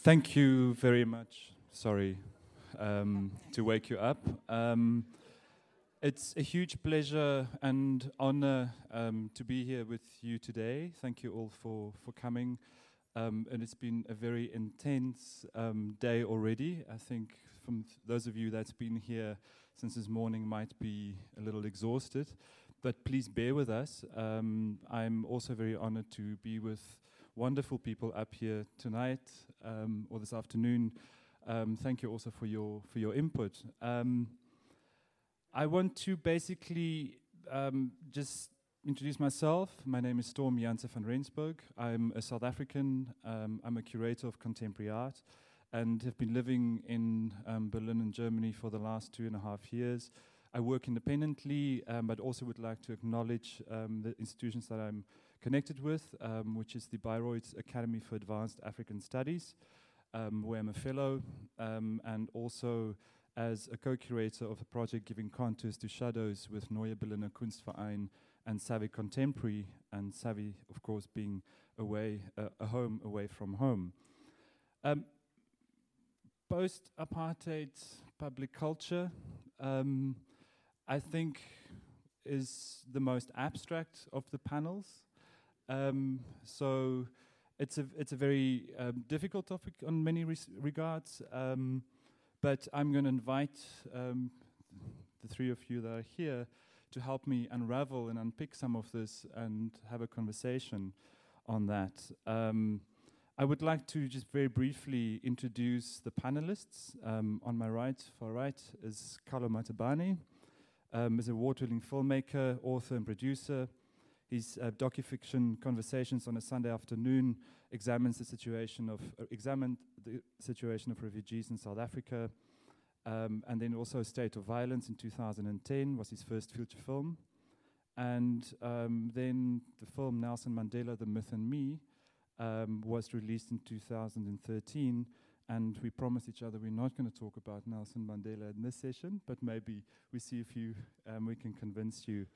Thank you very much. Sorry to wake you up. It's a huge pleasure and honor to be here with you today. Thank you all for coming. And it's been a very intense day already. I think from those of you that's been here since this morning might be a little exhausted, but please bear with us. I'm also very honored to be with wonderful people up here tonight or this afternoon. Thank you also for your input. I want to basically just introduce myself. My name is Storm Janse van Rensburg. I'm a South African. I'm a curator of contemporary art and have been living in Berlin and Germany for the last 2.5 years. I work independently, but also would like to acknowledge the institutions that I'm connected with, which is the Bayreuth Academy for Advanced African Studies, where I'm a fellow, and also as a co-curator of a project giving contours to shadows with Neue Berliner Kunstverein and Savvy Contemporary, and Savvy, of course, being a home away from home. Post-apartheid public culture, I think, is the most abstract of the panels. So it's a very difficult topic on many regards. But I'm going to invite the three of you that are here to help me unravel and unpick some of this and have a conversation on that. I would like to just very briefly introduce the panelists. On my far right, is Carlo Matabane. Is an award-winning filmmaker, author, and producer. His docufiction Conversations on a Sunday Afternoon examined the situation of refugees in South Africa, and then also State of Violence in 2010 was his first feature film, and then the film Nelson Mandela: The Myth and Me was released in 2013. And we promised each other we're not going to talk about Nelson Mandela in this session, but maybe we see if we can convince you.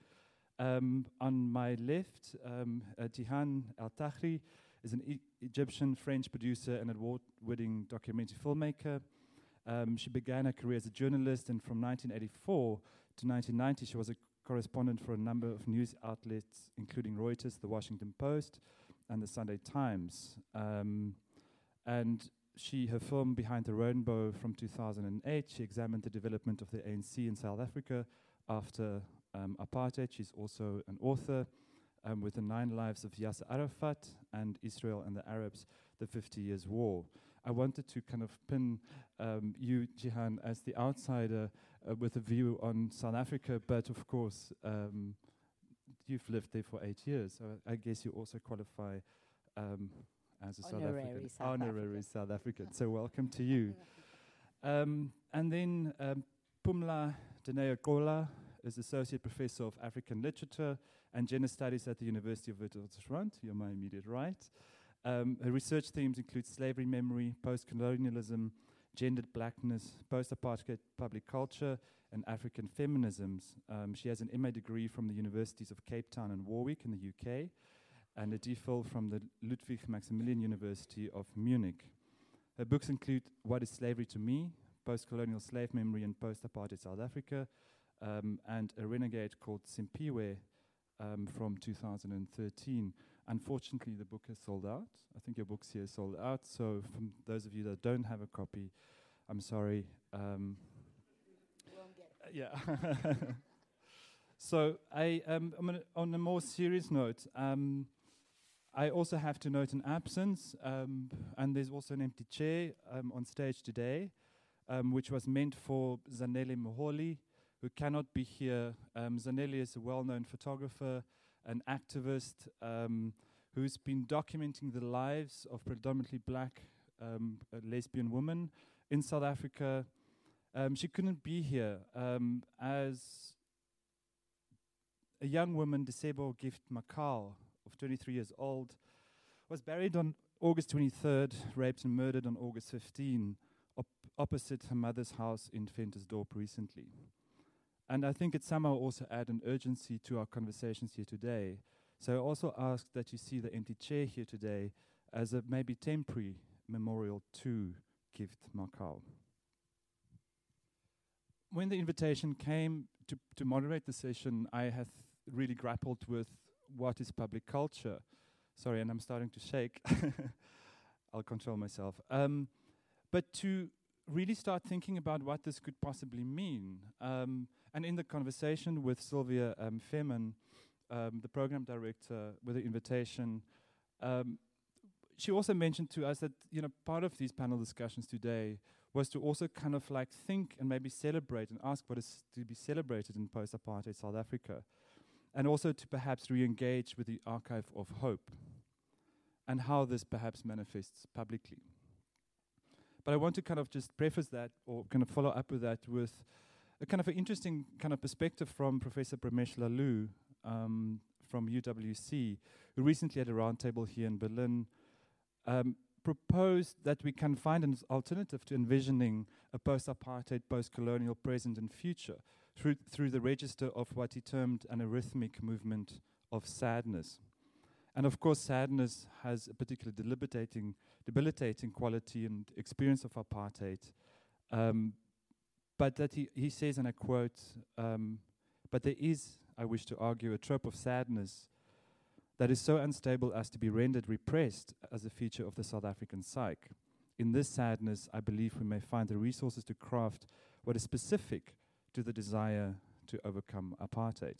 On my left, Tihan El-Tahri is an Egyptian-French producer and award-winning documentary filmmaker. She began her career as a journalist, and from 1984 to 1990, she was a correspondent for a number of news outlets, including Reuters, The Washington Post, and The Sunday Times. And her film Behind the Rainbow from 2008, she examined the development of the ANC in South Africa after apartheid. She's also an author with The 9 Lives of Yasser Arafat and Israel and the Arabs, the 50 Years War. I wanted to kind of pin you, Jihan, as the outsider with a view on South Africa, but of course, you've lived there for 8 years, so I guess you also qualify as a honorary South African. So welcome to you. And then Pumla Denea-Kola is Associate Professor of African Literature and Gender Studies at the University of Witwatersrand. You're my immediate right. Her research themes include slavery memory, post-colonialism, gendered blackness, post-apartheid public culture, and African feminisms. She has an MA degree from the Universities of Cape Town and Warwick in the UK, and a DPhil from the Ludwig Maximilian University of Munich. Her books include What is Slavery to Me?, Post-Colonial Slave Memory in Post-Apartheid South Africa, and a renegade called Simpiwe from 2013. Unfortunately, the book is sold out. I think your book's here sold out, so from those of you that don't have a copy, I'm sorry. Yeah. So on a more serious note, I also have to note an absence, and there's also an empty chair on stage today, which was meant for Zanele Moholi, who cannot be here. Zanele is a well-known photographer, an activist, who's been documenting the lives of predominantly black lesbian women in South Africa. She couldn't be here as a young woman, Disebo Gift Makal, of 23 years old, was buried on August 23rd, raped and murdered on August 15, opposite her mother's house in Ventersdorp recently. And I think it somehow also add an urgency to our conversations here today. So I also ask that you see the empty chair here today as a maybe temporary memorial to Gift Makau. When the invitation came to moderate the session, I had really grappled with what is public culture. Sorry, and I'm starting to shake. I'll control myself. But to really start thinking about what this could possibly mean. And in the conversation with Sylvia Fehrman, the program director, with the invitation, she also mentioned to us that, you know, part of these panel discussions today was to also kind of like think and maybe celebrate and ask what is to be celebrated in post-apartheid South Africa, and also to perhaps re-engage with the archive of hope and how this perhaps manifests publicly. But I want to kind of just preface that, or kind of follow up with that, with a kind of an interesting kind of perspective from Professor Pramesh Lalu from UWC, who recently at a roundtable here in Berlin proposed that we can find an alternative to envisioning a post-apartheid, post-colonial present and future through the register of what he termed an arrhythmic movement of sadness. And of course, sadness has a particular debilitating quality and experience of apartheid. But that he says, and I quote, but there is, I wish to argue, a trope of sadness that is so unstable as to be rendered repressed as a feature of the South African psyche. In this sadness, I believe we may find the resources to craft what is specific to the desire to overcome apartheid.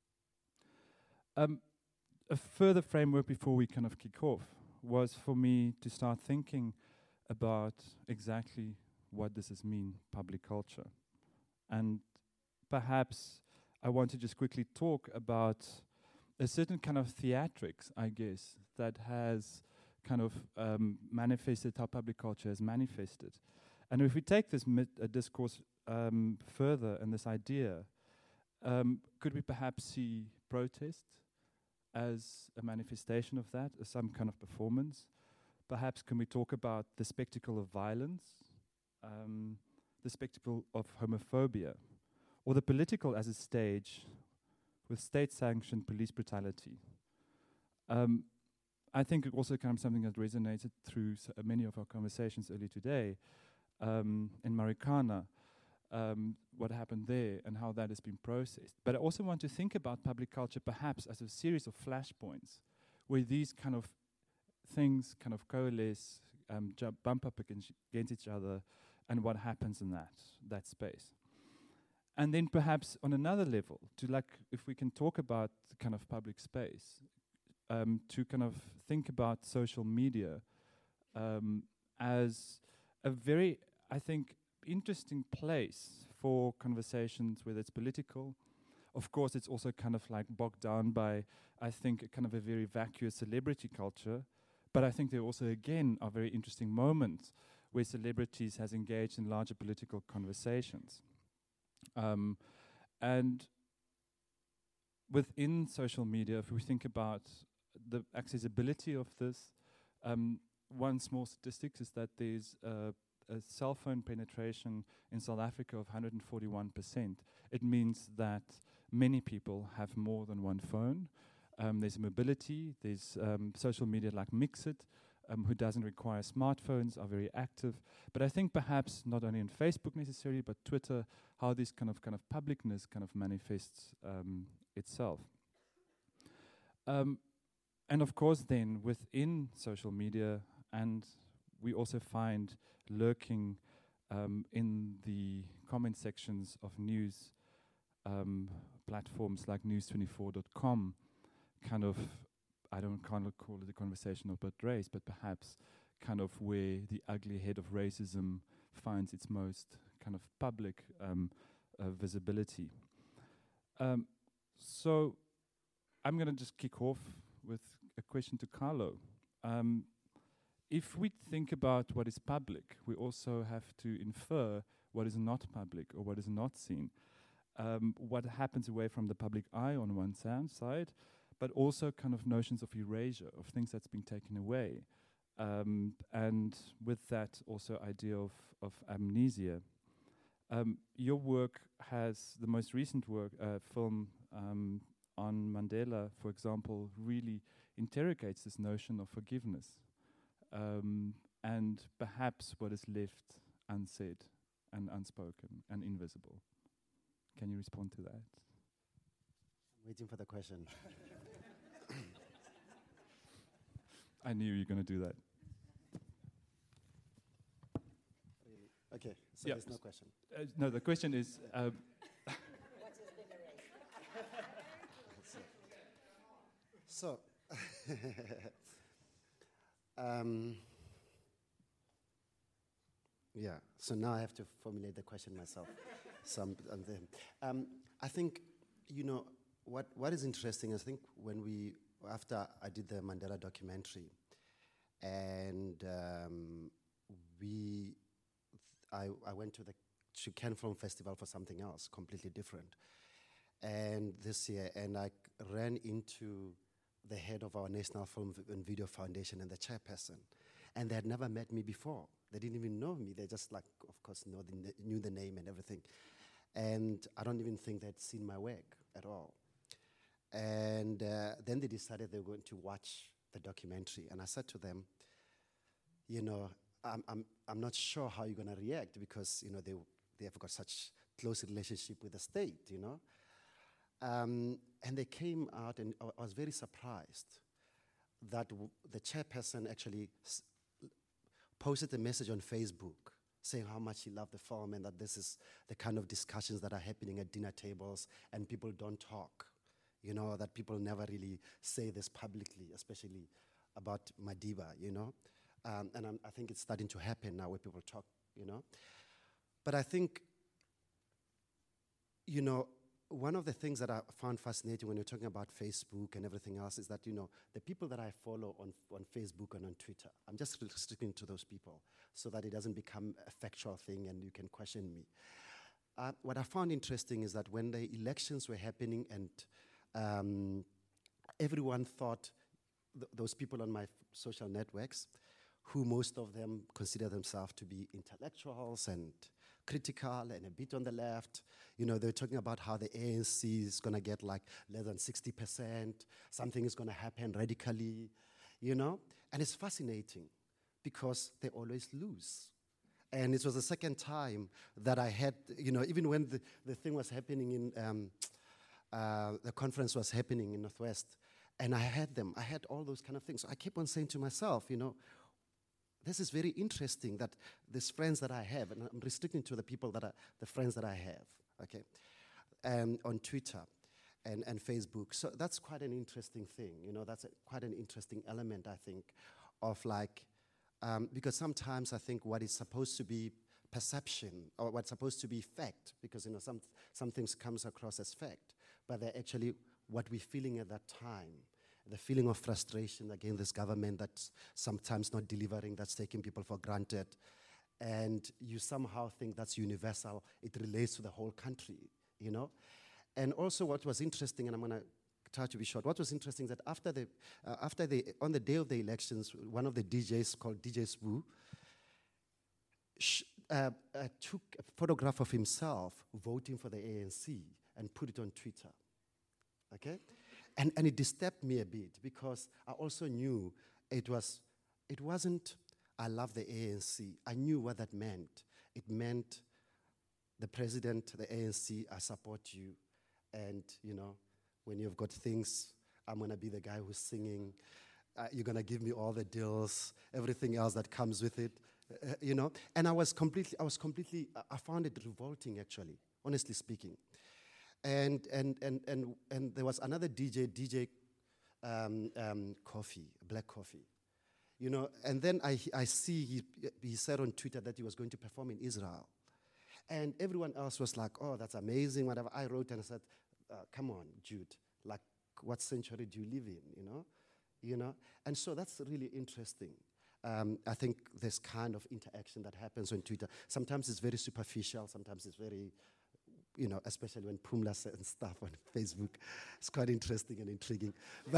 A further framework before we kind of kick off was for me to start thinking about exactly what does this mean, public culture. And perhaps I want to just quickly talk about a certain kind of theatrics, I guess, that has kind of manifested how public culture has manifested. And if we take this discourse further and this idea, could we perhaps see protest as a manifestation of that, as some kind of performance? Perhaps can we talk about the spectacle of violence, the spectacle of homophobia, or the political as a stage with state-sanctioned police brutality? I think it also kind of something that resonated through many of our conversations earlier today in Marikana, what happened there and how that has been processed. But I also want to think about public culture perhaps as a series of flashpoints where these kind of things kind of coalesce, bump up against each other, and what happens in that space. And then perhaps on another level, to like, if we can talk about the kind of public space, to kind of think about social media as a very, I think, interesting place for conversations, whether it's political. Of course, it's also kind of like bogged down by, I think, a kind of a very vacuous celebrity culture. But I think there also, again, are very interesting moments where celebrities has engaged in larger political conversations. And within social media, if we think about the accessibility of this, one small statistic is that there's a cell phone penetration in South Africa of 141%. It means that many people have more than one phone. There's mobility, there's social media like Mixit, who doesn't require smartphones, are very active. But I think perhaps not only in Facebook necessarily, but Twitter, how this kind of publicness kind of manifests itself. And of course then within social media, and we also find lurking in the comment sections of news platforms like news24.com, kind of, I don't kind of call it a conversation about race, but perhaps kind of where the ugly head of racism finds its most kind of public visibility. So I'm going to just kick off with a question to Carlo. If we think about what is public, we also have to infer what is not public or what is not seen. What happens away from the public eye on one side, but also kind of notions of erasure, of things that's been taken away. And with that also idea of amnesia. Your work has, the most recent work, film on Mandela, for example, really interrogates this notion of forgiveness. and perhaps what is left unsaid and unspoken and invisible. Can you respond to that? I'm waiting for the question. I knew you were going to do that. Really? Okay, so Yeah. there's no question. No, the question is, So, yeah, so now I have to formulate the question myself. So I'm there. I think, you know, what is interesting, I think after I did the Mandela documentary, and I went to Cannes Film Festival for something else, completely different. And this year, and I ran into the head of our National Film and Video Foundation and the chairperson. And they had never met me before. They didn't even know me. They just, like, of course, knew the name and everything. And I don't even think they'd seen my work at all. And then they decided they were going to watch the documentary. And I said to them, you know, I'm not sure how you're going to react because, you know, they have got such close relationship with the state, you know. And they came out, and I was very surprised that the chairperson actually posted a message on Facebook saying how much he loved the film and that this is the kind of discussions that are happening at dinner tables and people don't talk, you know, that people never really say this publicly, especially about Madiba, you know. And I think it's starting to happen now where people talk, you know. But I think, you know, one of the things that I found fascinating when you're talking about Facebook and everything else is that, you know, the people that I follow on Facebook and on Twitter, I'm just restricting to those people so that it doesn't become a factual thing and you can question me. What I found interesting is that when the elections were happening and everyone thought, those people on my social networks, who most of them consider themselves to be intellectuals and critical and a bit on the left. You know, they're talking about how the ANC is going to get like less than 60%, something is going to happen radically, you know. And it's fascinating because they always lose. And it was the second time that I had, you know, even when the thing was happening in, the conference was happening in Northwest, and I had all those kind of things. So I kept on saying to myself, you know, this is very interesting that these friends that I have, and I'm restricting to the people that are the friends that I have, okay, on Twitter and Facebook. So that's quite an interesting thing, you know, that's quite an interesting element, I think, of like, because sometimes I think what is supposed to be perception or what's supposed to be fact, because, you know, some things comes across as fact, but they're actually what we're feeling at that time. The feeling of frustration against this government that's sometimes not delivering, that's taking people for granted. And you somehow think that's universal. It relates to the whole country, you know? And also what was interesting, and I'm going to try to be short, what was interesting is that on the day of the elections, one of the DJs called DJ Sbu took a photograph of himself voting for the ANC and put it on Twitter, okay? And it disturbed me a bit because I also knew it wasn't, I love the ANC. I knew what that meant. It meant the president, the ANC, I support you. And, you know, when you've got things, I'm going to be the guy who's singing. You're going to give me all the deals, everything else that comes with it, you know. And I found it revolting, actually, honestly speaking. And there was another DJ Coffee, Black Coffee, you know. And then I see he said on Twitter that he was going to perform in Israel, and everyone else was like, "Oh, that's amazing!" Whatever. I wrote and I said, "Come on, Jude. Like, what century do you live in? You know." And so that's really interesting. I think this kind of interaction that happens on Twitter. Sometimes it's very superficial. Sometimes it's very, you know, especially when Pumla says stuff on Facebook. It's quite interesting and intriguing.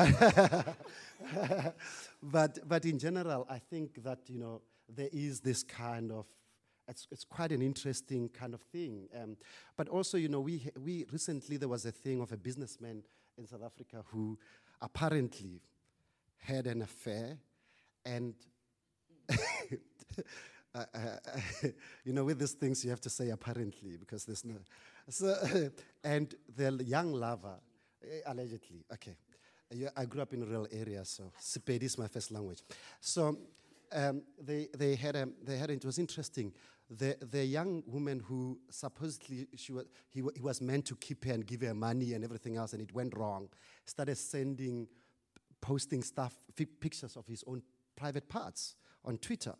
But in general, I think that, you know, there is this kind of, it's quite an interesting kind of thing. But also, you know, we recently, there was a thing of a businessman in South Africa who apparently had an affair and with these things you have to say apparently because there's no. So, and the young lover, allegedly, okay. I grew up in a rural area, so Sepedi is my first language. So they had it was interesting. The young woman who supposedly he was meant to keep her and give her money and everything else, and it went wrong, started posting stuff, pictures of his own private parts on Twitter.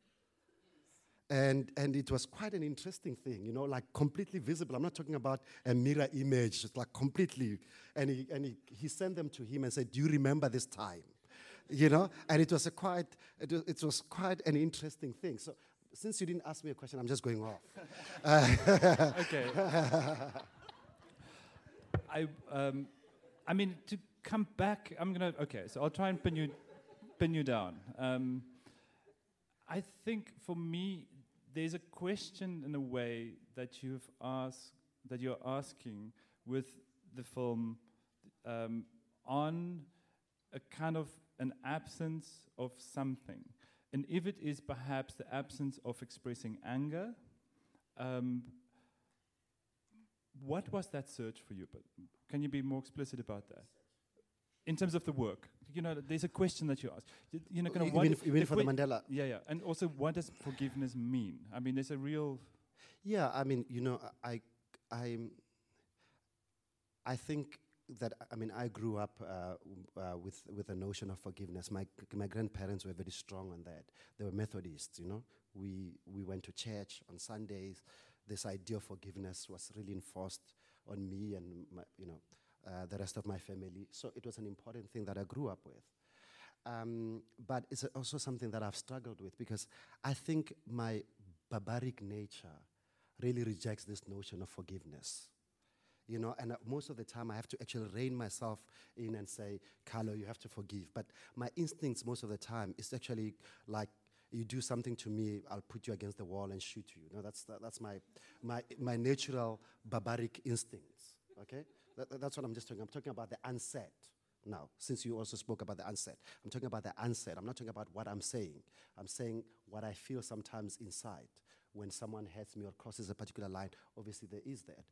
And it was quite an interesting thing, like completely visible. I'm not talking about a mirror image, it's like completely. And he sent them to him and said, "Do you remember this time?" And it was quite an interesting thing. So since you didn't ask me a question, I'm just going off. Okay. I mean, to come back, so I'll try and pin you down. I think for me, there's a question in a way that you're asking with the film on a kind of an absence of something. And if it is perhaps the absence of expressing anger, what was that search for you? But can you be more explicit about that? In terms of the work, there's a question that you ask. You mean for the Mandela? Yeah. And also, what does forgiveness mean? I mean, there's a real. Yeah, I mean, I think that I grew up with the notion of forgiveness. My grandparents were very strong on that. They were Methodists. We went to church on Sundays. This idea of forgiveness was really enforced on me and the rest of my family. So it was an important thing that I grew up with. But it's also something that I've struggled with because I think my barbaric nature really rejects this notion of forgiveness. And most of the time I have to actually rein myself in and say, "Carlo, you have to forgive." But my instincts most of the time is actually like, you do something to me, I'll put you against the wall and shoot you. That's my natural barbaric instincts, okay? That's what I'm just talking. I'm talking about the unsaid now, since you also spoke about the unsaid. I'm talking about the unsaid. I'm not talking about what I'm saying. I'm saying what I feel sometimes inside when someone hurts me or crosses a particular line. Obviously, there is that.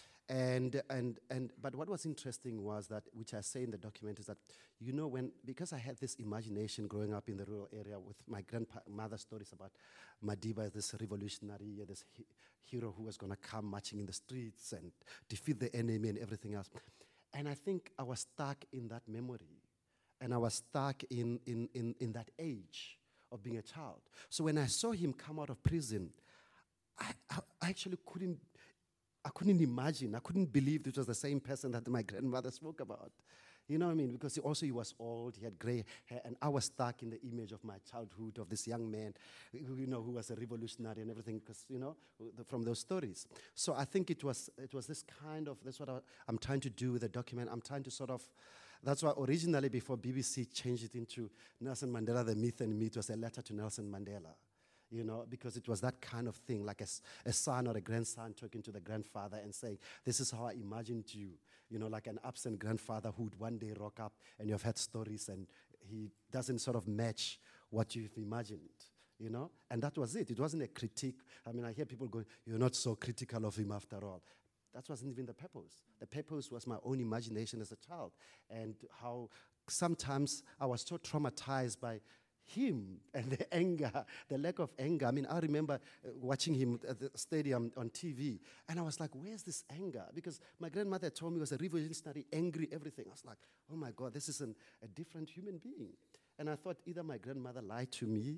But what was interesting was that, which I say in the document, is that, because I had this imagination growing up in the rural area with my grandmother's stories about Madiba, this revolutionary, this hero who was going to come marching in the streets and defeat the enemy and everything else. And I think I was stuck in that memory. And I was stuck in that age of being a child. So when I saw him come out of prison, I actually couldn't imagine, I couldn't believe it was the same person that my grandmother spoke about. You know what I mean? Because he was old, he had gray hair, and I was stuck in the image of my childhood of this young man, who was a revolutionary and everything, because, from those stories. So I think it was this kind of, that's what I'm trying to do with the document. I'm trying to sort of, that's why originally before BBC changed it into Nelson Mandela, the Myth and Me, it was a letter to Nelson Mandela. Because it was that kind of thing, like a son or a grandson talking to the grandfather and saying, "This is how I imagined you," like an absent grandfather who would one day rock up and you've had stories and he doesn't sort of match what you've imagined, And that was it. It wasn't a critique. I hear people going, "You're not so critical of him after all." That wasn't even the purpose. The purpose was my own imagination as a child and how sometimes I was so traumatized by him and the anger, the lack of anger. I remember watching him at the stadium on TV, and I was like, where's this anger? Because my grandmother told me he was a revolutionary, angry, everything. I was like, oh my God, this is a different human being. And I thought either my grandmother lied to me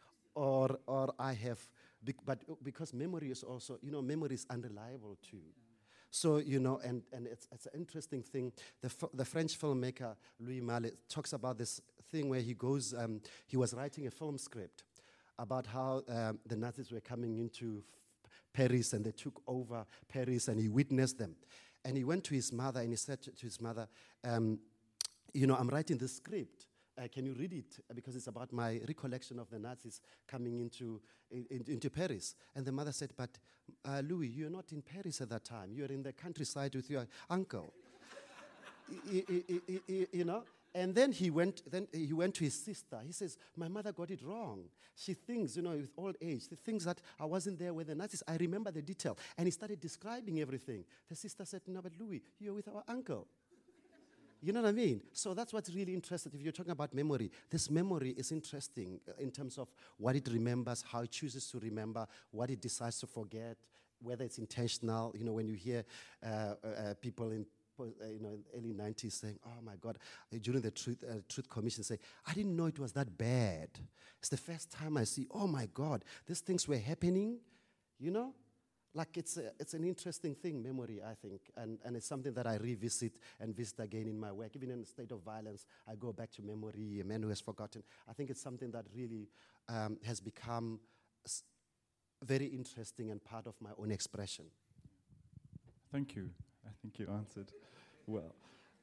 or I have, but because memory is also, memory is unreliable too. So, and it's an interesting thing. The French filmmaker Louis Malle talks about this thing where he goes, he was writing a film script about how the Nazis were coming into Paris and they took over Paris and he witnessed them. And he went to his mother and he said to his mother, I'm writing this script. Can you read it? Because it's about my recollection of the Nazis coming into Paris. And the mother said, but Louis, you're not in Paris at that time. You're in the countryside with your uncle. And then he went to his sister. He says, my mother got it wrong. She thinks, with old age, she thinks that I wasn't there with the Nazis. I remember the detail. And he started describing everything. The sister said, no, but Louis, you're with our uncle. You know what I mean? So that's what's really interesting. If you're talking about memory, this memory is interesting in terms of what it remembers, how it chooses to remember, what it decides to forget, whether it's intentional. When you hear people in early 90s saying, oh my God, during the Truth Commission say, I didn't know it was that bad. It's the first time I see, oh my God, these things were happening, Like it's an interesting thing, memory, I think, and it's something that I revisit and visit again in my work. Even in a state of violence, I go back to memory, a man who has forgotten. I think it's something that really has become very interesting and part of my own expression. Thank you. I think you answered well.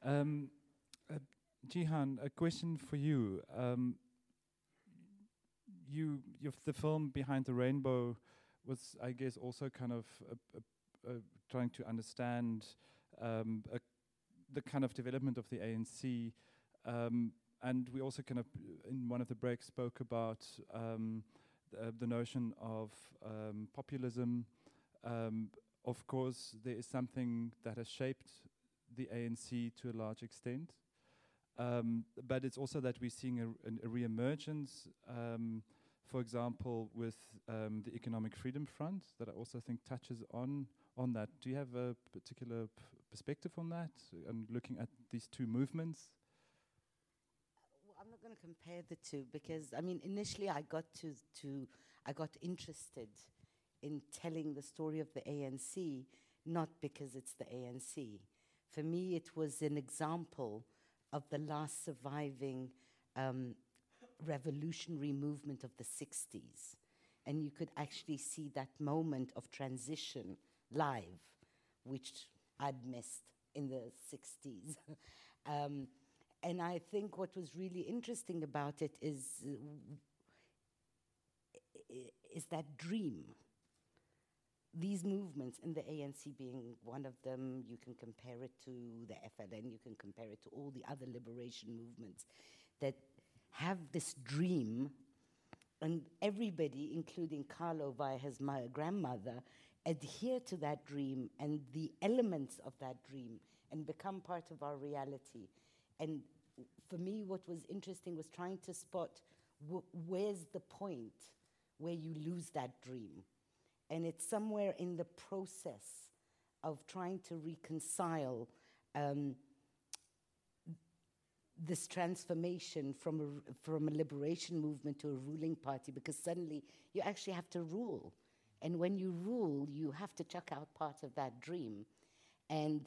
Jihan, a question for you. The film Behind the Rainbow was, I guess, also kind of trying to understand the kind of development of the ANC. And we also kind of, in one of the breaks, spoke about the notion of populism. Of course, there is something that has shaped the ANC to a large extent. But it's also that we're seeing a re-emergence, for example, with the Economic Freedom Front, that I also think touches on that. Do you have a particular perspective on that, and looking at these two movements? Well, I'm not going to compare the two because, initially I got interested in telling the story of the ANC, not because it's the ANC. For me, it was an example of the last surviving revolutionary movement of the 60s. And you could actually see that moment of transition live, which I'd missed in the 60s. And I think what was really interesting about it is that dream. These movements, and the ANC being one of them, you can compare it to the FLN, you can compare it to all the other liberation movements that have this dream, and everybody, including Carlo via his grandmother, adhere to that dream and the elements of that dream and become part of our reality. And for me, what was interesting was trying to spot where's the point where you lose that dream. And it's somewhere in the process of trying to reconcile this transformation from a liberation movement to a ruling party, because suddenly you actually have to rule. And when you rule, you have to chuck out part of that dream. And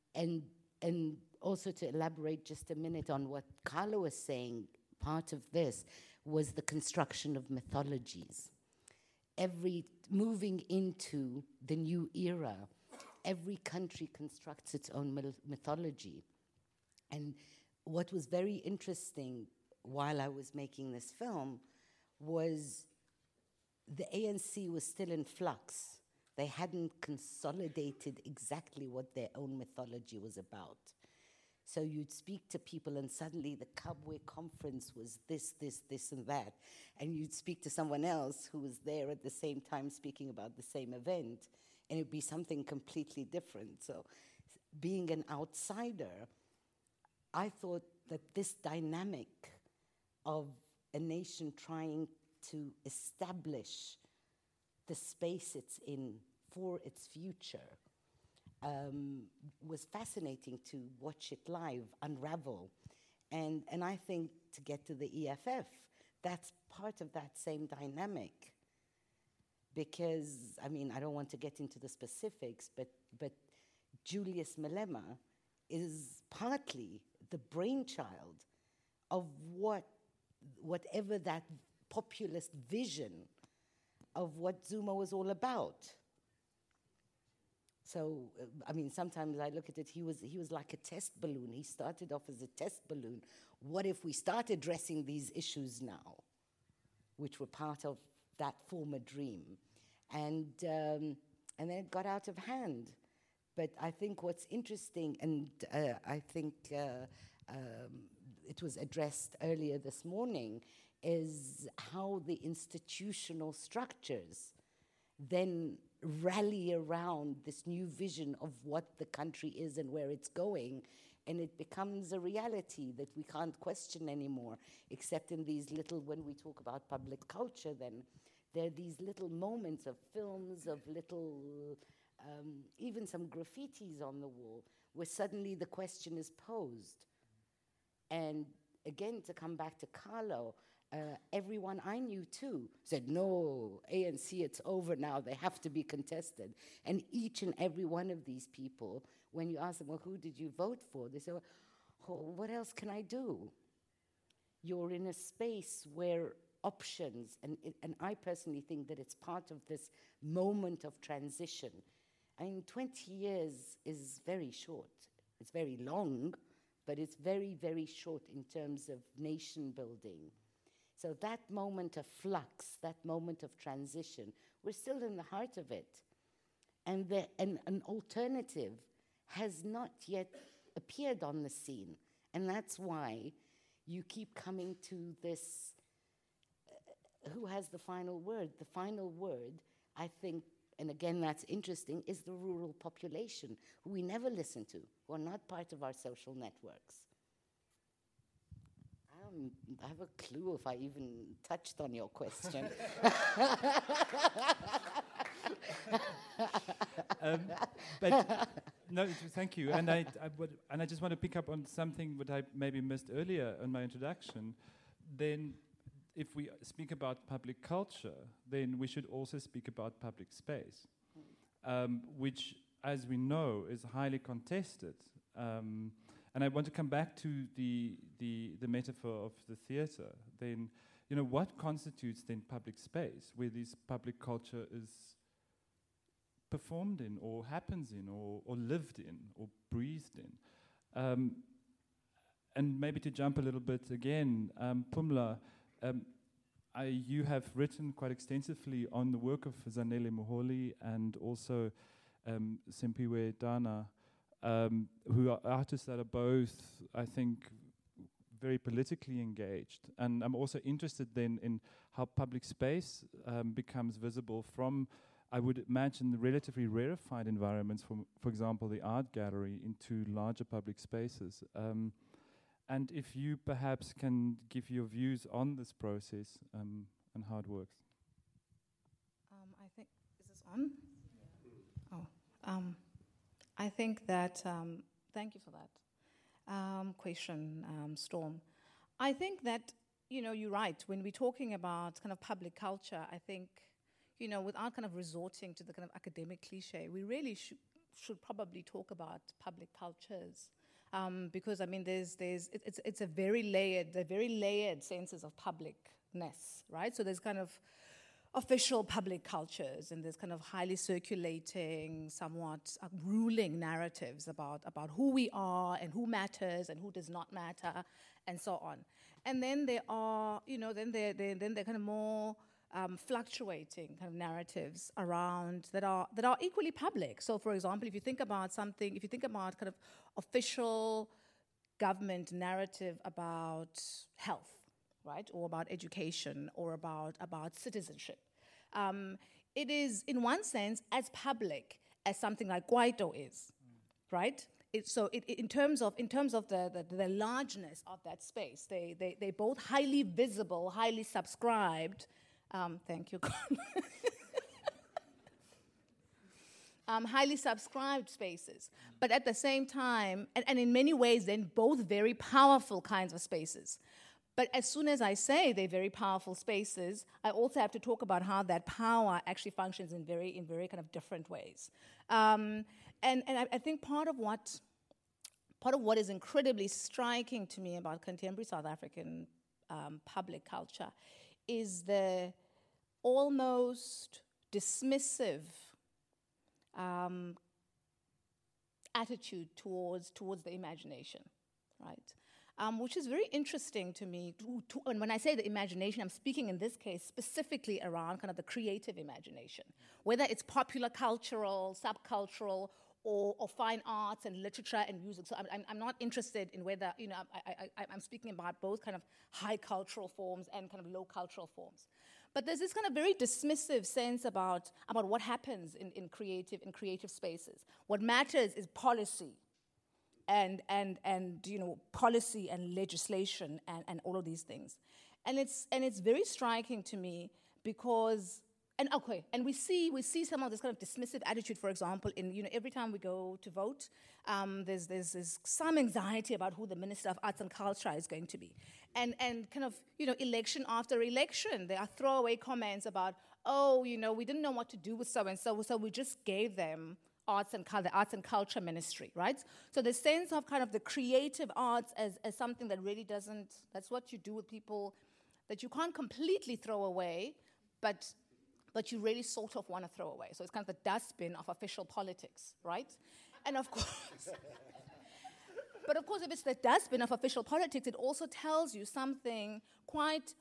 also, to elaborate just a minute on what Carlo was saying, part of this was the construction of mythologies. Moving into the new era, every country constructs its own mythology. And what was very interesting while I was making this film was the ANC was still in flux. They hadn't consolidated exactly what their own mythology was about. So you'd speak to people and suddenly the Kabwe conference was this, and that. And you'd speak to someone else who was there at the same time speaking about the same event, and it'd be something completely different. So being an outsider, I thought that this dynamic of a nation trying to establish the space it's in for its future was fascinating to watch it live unravel. And I think to get to the EFF, that's part of that same dynamic. Because, I don't want to get into the specifics, but Julius Malema is partly the brainchild of whatever that populist vision of what Zuma was all about. So, sometimes I look at it, he was like a test balloon. He started off as a test balloon. What if we start addressing these issues now, which were part of that former dream? And then it got out of hand. But I think what's interesting, and I think it was addressed earlier this morning, is how the institutional structures then rally around this new vision of what the country is and where it's going, and it becomes a reality that we can't question anymore, except in these little, when we talk about public culture, then there are these little moments of films, of little, even some graffitis on the wall, where suddenly the question is posed. And again, to come back to Carlo, everyone I knew too said, no, ANC, it's over now, they have to be contested. And each and every one of these people, when you ask them, well, who did you vote for? They say, well, what else can I do? You're in a space where options, and I personally think that it's part of this moment of transition. I mean, 20 years is very short. It's very long, but it's very, very short in terms of nation building. So that moment of flux, that moment of transition, we're still in the heart of it. And an alternative has not yet appeared on the scene. And that's why you keep coming to this, who has the final word? The final word, I think, and again, that's interesting, is the rural population, who we never listen to, who are not part of our social networks. I have a clue if I even touched on your question. But no, thank you. And I just want to pick up on something that I maybe missed earlier in my introduction. Then, if we speak about public culture, then we should also speak about public space, which, as we know, is highly contested. And I want to come back to the metaphor of the theatre. Then, you know, what constitutes then public space, where this public culture is performed in, or happens in, or lived in, or breathed in? And maybe to jump a little bit again, Phumla, you have written quite extensively on the work of Zanele Muholi and also Simphiwe Dana, who are artists that are both, I think, very politically engaged. And I'm also interested then in how public space becomes visible from, I would imagine, relatively rarefied environments, for example, the art gallery, into larger public spaces. And if you perhaps can give your views on this process and how it works. I think, is this on? Oh. I think that, thank you for that question, Storm. I think that, you know, you're right. When we're talking about kind of public culture, I think, you know, without kind of resorting to the kind of academic cliche, we really should probably talk about public cultures. Because I mean, it's a very layered senses of publicness, right? So there's kind of official public cultures, and there's kind of highly circulating, somewhat ruling narratives about who we are and who matters and who does not matter, and so on. And then there are, you know, then there kind of more fluctuating kind of narratives around that are equally public. So, for example, if you think about kind of official government narrative about health, right, or about education, or about citizenship, it is, in one sense, as public as something like Kwaito is, right? In terms of the largeness of that space, they're both highly visible, highly subscribed. Thank you, highly subscribed spaces, but at the same time, and in many ways, then both very powerful kinds of spaces. But as soon as I say they're very powerful spaces, I also have to talk about how that power actually functions in very kind of different ways. And I think part of what is incredibly striking to me about contemporary South African public culture is the almost dismissive attitude towards the imagination, right? Which is very interesting to me. And when I say the imagination, I'm speaking in this case specifically around kind of the creative imagination, whether it's popular cultural, subcultural, or fine arts and literature and music. So I'm not interested in whether, I'm speaking about both kind of high cultural forms and kind of low cultural forms. But there's this kind of very dismissive sense about what happens in creative spaces. What matters is policy and policy and legislation and all of these things. And it's very striking to me because we see some of this kind of dismissive attitude, for example, in every time we go to vote, there's some anxiety about who the Minister of Arts and Culture is going to be, and kind of election after election, there are throwaway comments about, we didn't know what to do with so and so, so we just gave them the Arts and Culture Ministry, right? So the sense of kind of the creative arts as something that really doesn't, that's what you do with people that you can't completely throw away, but you really sort of want to throw away. So it's kind of the dustbin of official politics, right? And of course, but of course, if it's the dustbin of official politics, it also tells you something quite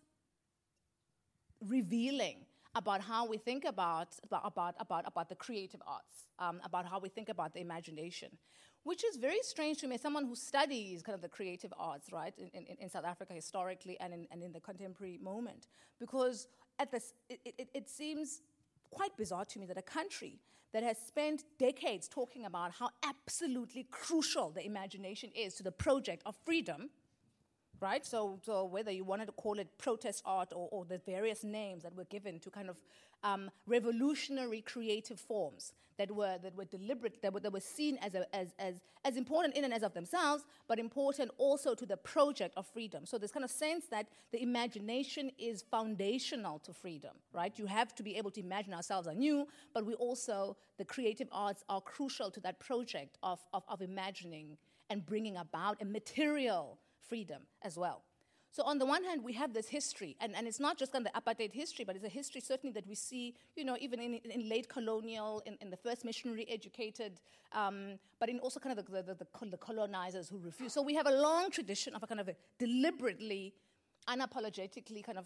revealing about how we think about the creative arts, about how we think about the imagination, which is very strange to me as someone who studies kind of the creative arts, right, in South Africa historically and in the contemporary moment, because it seems quite bizarre to me that a country that has spent decades talking about how absolutely crucial the imagination is to the project of freedom, right? So whether you wanted to call it protest art or the various names that were given to kind of revolutionary creative forms that were deliberate, that were seen as important in and as of themselves, but important also to the project of freedom. So this kind of sense that the imagination is foundational to freedom, right? You have to be able to imagine ourselves anew, but the creative arts are crucial to that project of imagining and bringing about a material freedom as well. So on the one hand, we have this history, and it's not just kind of the apartheid history, but it's a history certainly that we see, even in late colonial, in the first missionary educated, but in also kind of the colonizers who refused. So we have a long tradition of a kind of a deliberately, unapologetically kind of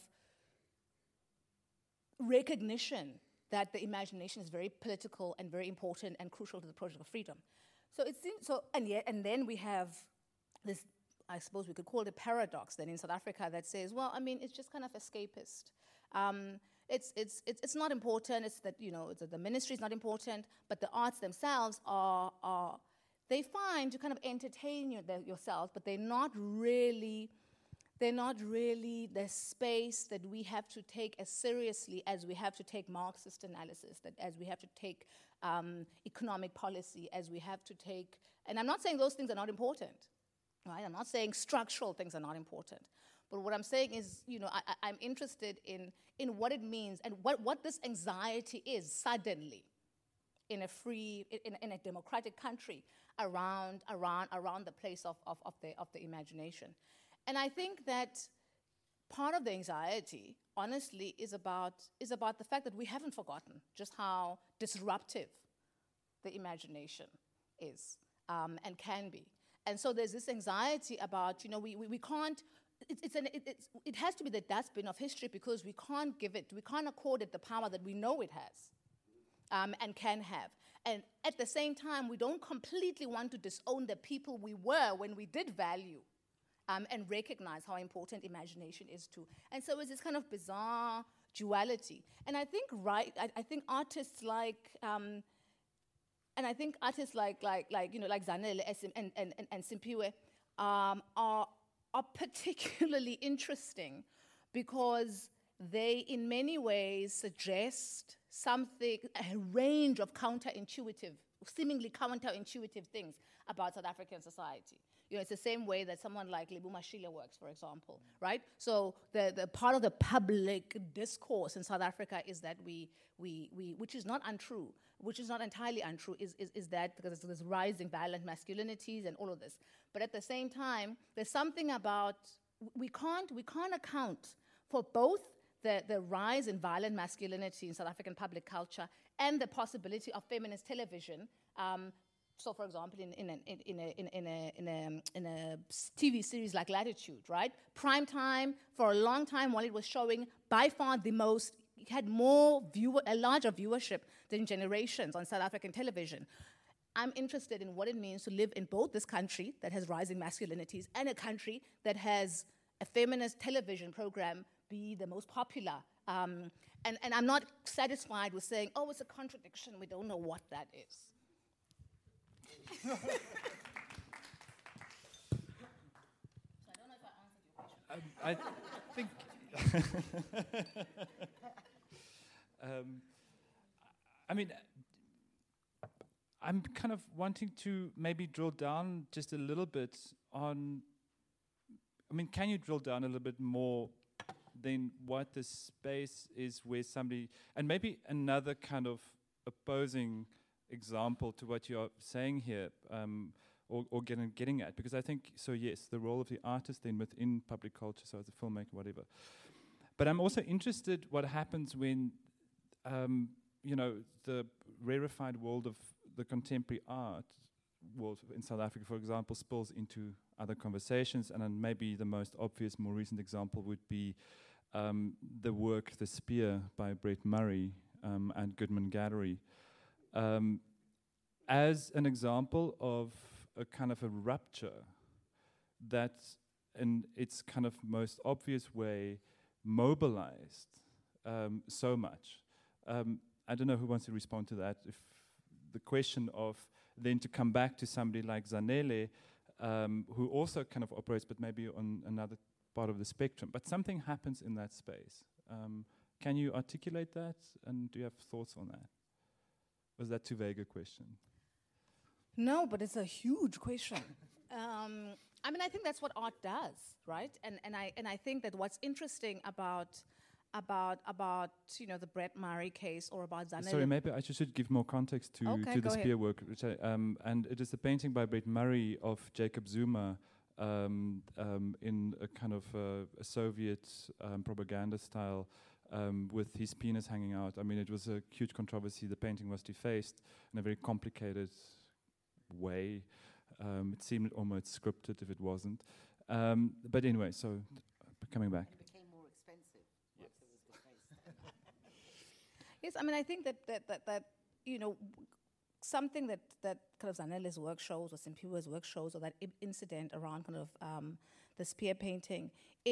recognition that the imagination is very political and very important and crucial to the project of freedom. So it seems and then we have this, I suppose we could call it a paradox then in South Africa that says, well, I mean, it's just kind of escapist. It's not important. It's that the ministry is not important, but the arts themselves are they find to kind of entertain yourself, but they're not really the space that we have to take as seriously as we have to take Marxist analysis, that as we have to take economic policy, as we have to take, and I'm not saying those things are not important. Right? I'm not saying structural things are not important. But what I'm saying is, I'm interested in what it means and what this anxiety is suddenly in a democratic country around the place of the imagination. And I think that part of the anxiety, honestly, is about the fact that we haven't forgotten just how disruptive the imagination is and can be. And so there's this anxiety about, we can't, it has to be the dustbin of history because we can't accord it the power that we know it has and can have. And at the same time, we don't completely want to disown the people we were when we did value and recognize how important imagination is too. And so it's this kind of bizarre duality. And I think artists like, like Zanele and Simpiwe are particularly interesting because they, in many ways, suggest a range of seemingly counterintuitive things about South African society. It's the same way that someone like Lebo Mashile works, for example, right? So the part of the public discourse in South Africa is that we which is not untrue, which is not entirely untrue, is that because there's rising violent masculinities and all of this. But at the same time, there's something about we can't account for both the rise in violent masculinity in South African public culture and the possibility of feminist television. So, for example, in a TV series like Latitude, right? Prime time for a long time while it was showing, by far it had a larger viewership than Generations on South African television. I'm interested in what it means to live in both this country that has rising masculinities and a country that has a feminist television program be the most popular. And I'm not satisfied with saying, oh, it's a contradiction. We don't know what that is. So I don't know if I answered your question. I think. I mean, I'm kind of wanting to maybe drill down just a little bit on. I mean, can you drill down a little bit more than what the space is where somebody, and maybe another kind of opposing example to what you're saying here, or getting at, because I think, so yes, the role of the artist then within public culture, so as a filmmaker, whatever. But I'm also interested what happens when, the rarefied world of the contemporary art world in South Africa, for example, spills into other conversations, and then maybe the most obvious, more recent example would be the work The Spear by Brett Murray and Goodman Gallery, as an example of a kind of a rupture that in its kind of most obvious way mobilized so much. I don't know who wants to respond to that. If the question of then to come back to somebody like Zanele, who also kind of operates, but maybe on another part of the spectrum, but something happens in that space. Can you articulate that, and do you have thoughts on that? Was that too vague a question? No, but it's a huge question. I mean, I think that's what art does, right? And I think that what's interesting about the Brett Murray case or about Zanele. Sorry, maybe I should give more context to the Spear work, which and it is a painting by Brett Murray of Jacob Zuma in a kind of a Soviet propaganda style with his penis hanging out. I mean, it was a huge controversy. The painting was defaced in a very complicated way. It seemed almost scripted if it wasn't. But anyway, so coming back. It became more expensive once it was defaced. Yes, I mean, I think that something that kind of Zanele's work shows, or Simpiwe's work shows, or that incident around kind of the Spear painting